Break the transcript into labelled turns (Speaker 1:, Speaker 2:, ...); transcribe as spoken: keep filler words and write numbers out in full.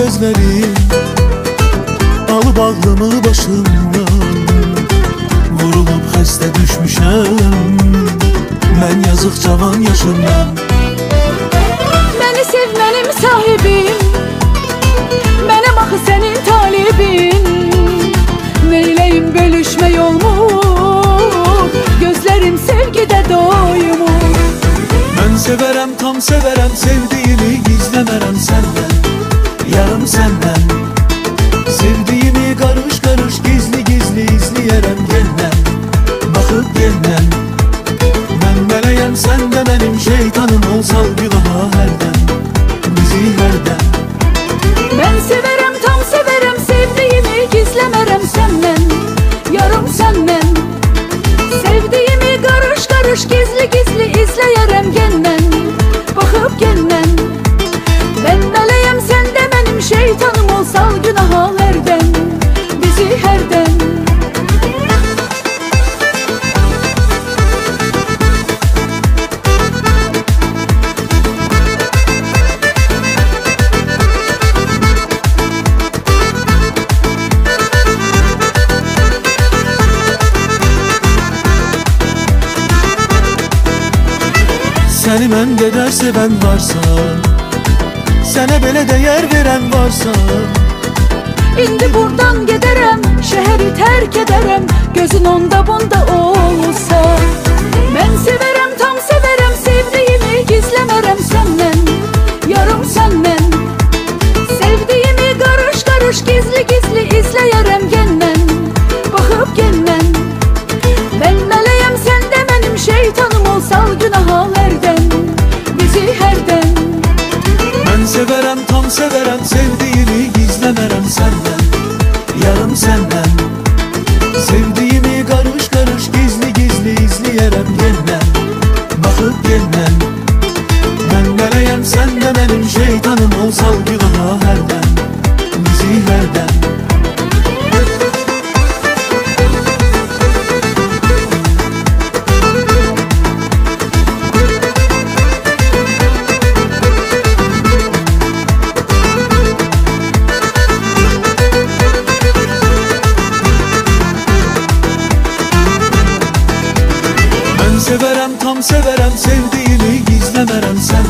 Speaker 1: gözlerim, alıp ağlımı başımdan. Vurulup xəstə düşmüşəm mən yazıq cavan yaşımdan.
Speaker 2: Məni sev mənim sahibim, mənəm axı sənin talibin. Neyləyim bölüşmək olmur, gözlərim sevgidə doymur.
Speaker 1: Mən sevərəm, tam sevərəm, sevdiyimi gizləmərəm səndən, yarım səndən. Sevdiyimi qarış qarış, gizli gizli izləyərəm gendən, baxıb gendən. Mən mələyəm, sən də mənim şeytanım, olsal günaha hərdən, bizi hərdən.
Speaker 2: Mən sevərəm, tam sevərəm, sevdiyimi gizləmərəm səndən, yarım səndən. Sevdiyimi qarış qarış, gizli gizli izləyərəm gendən, baxıb gendən. Mən mələyəm, sən də mənim şeytanım, olsal günaha hərdən, bizi hərdən.
Speaker 1: Səni mən qədər sevən varsa, sənə belə dəyər verən varsa,
Speaker 2: İndi buradan gedərəm, şəhəri tərk edərəm, gözün onda bunda olsa. Mən sevərəm, tam sevərəm, sevdiyimi gizləmərəm səndən, yarım səndən. Sevdiyimi qarış qarış, gizli gizli izləyərəm gendən, baxıb gendən. Mən mələyəm, sən də mənim şeytanım, olsal günaha hərdən, bizi hərdən.
Speaker 1: Mən sevərəm, tam sevərəm, sevdiyimi gizləmərəm səndən, yarım səndən. Sevdiyimi qarış qarış, gizli gizli izləyərəm gendən, baxıb gendən. Mən mələyəm, sən də mənim şeytanım, olsal günaha hərdən, bizi hərdən. Sevərəm, tam sevərəm, sevdiyimi gizləmərəm sən.